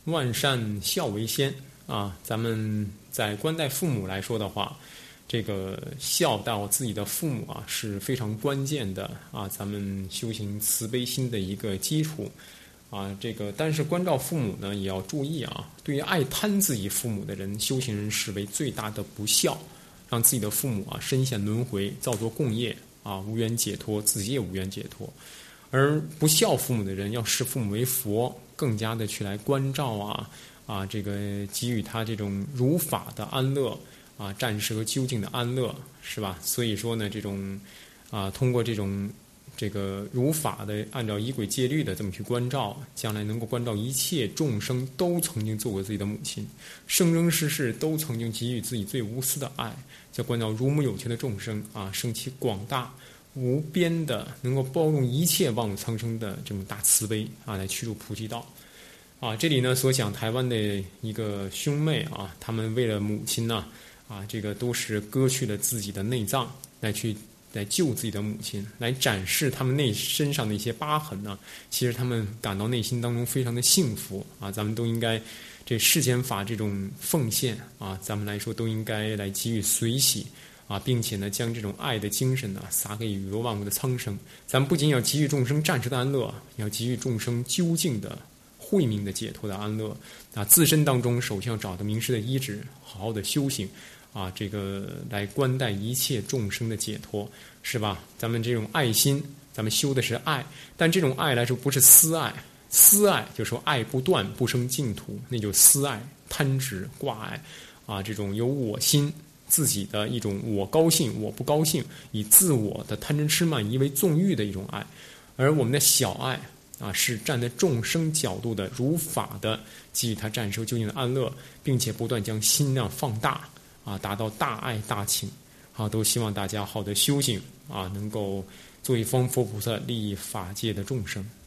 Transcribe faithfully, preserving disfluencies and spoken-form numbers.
万善孝为先啊，咱们在观待父母来说的话，这个孝道自己的父母啊是非常关键的啊，咱们修行慈悲心的一个基础啊。这个但是关照父母呢，也要注意啊，对于爱贪自己父母的人，修行人视为最大的不孝，让自己的父母啊深陷轮回，造作共业啊，无缘解脱，自己也无缘解脱。而不孝父母的人，要视父母为佛，更加的去来关照啊啊，这个给予他这种如法的安乐啊，暂时和究竟的安乐，是吧？所以说呢，这种啊，通过这种这个如法的按照仪轨戒律的这么去关照，将来能够关照一切众生都曾经做过自己的母亲，生生世世都曾经给予自己最无私的爱，叫关照如母有情的众生啊，升起广大无边的能够包容一切万物苍生的这种大慈悲啊，来驱入菩提道啊。这里呢所讲台湾的一个兄妹啊，他们为了母亲呢啊，这个都是割去了自己的内脏来去来救自己的母亲，来展示他们内身上的一些疤痕呢。其实他们感到内心当中非常的幸福啊，咱们都应该这世间法这种奉献啊，咱们来说都应该来给予随喜啊，并且呢，将这种爱的精神呢，洒给宇宙万物的苍生。咱们不仅要给予众生暂时的安乐，要给予众生究竟的慧命的解脱的安乐啊。自身当中，首先要找到名师的医治，好好的修行啊，这个来关待一切众生的解脱，是吧？咱们这种爱心，咱们修的是爱，但这种爱来说不是私爱，私爱就说爱不断，不生净土，那就私爱、贪执、挂碍啊，这种有我心。自己的一种我高兴我不高兴，以自我的贪嗔痴慢疑为纵欲的一种爱。而我们的小爱啊，是站在众生角度的如法的给予他暂时究竟的安乐，并且不断将心量放大啊，达到大爱大情啊。都希望大家好的修行啊，能够做一方佛菩萨，利益法界的众生。